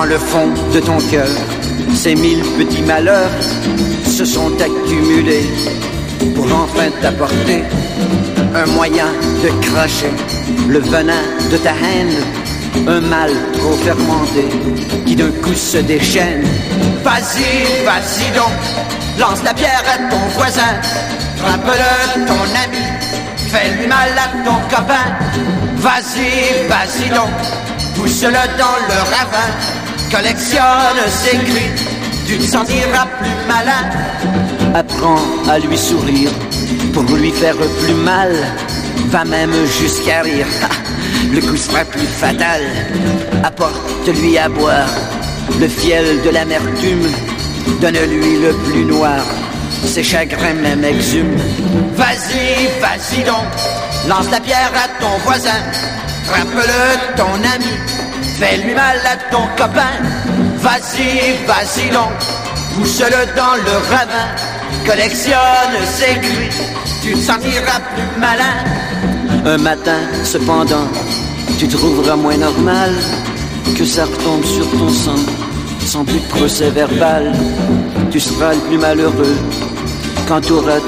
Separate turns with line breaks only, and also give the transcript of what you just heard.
le fond de ton cœur, ces 1000 petits malheurs se sont accumulés pour enfin t'apporter un moyen de cracher le venin de ta haine, un mal trop fermenté qui d'un coup se déchaîne. Vas-y, vas-y donc, lance la pierre à ton voisin, frappe-le ton ami, fais-lui mal à ton copain. Vas-y, vas-y donc, pousse-le dans le ravin, collectionne ses cris, tu te sentiras plus malin. Apprends à lui sourire pour lui faire plus mal, va même jusqu'à rire, le coup sera plus fatal. Apporte-lui à boire le fiel de l'amertume, donne-lui le plus noir, ses chagrins même exhument. Vas-y, vas-y donc, lance la pierre à ton voisin, frappe-le ton ami, fais-lui mal à ton copain. Vas-y, vas-y donc, pousse-le dans le ravin, collectionne ses cris, tu te sentiras plus malin. Un matin, cependant, tu trouveras moins normal que ça retombe sur ton sang, sans plus de procès verbal. Tu seras le plus malheureux quand tu auras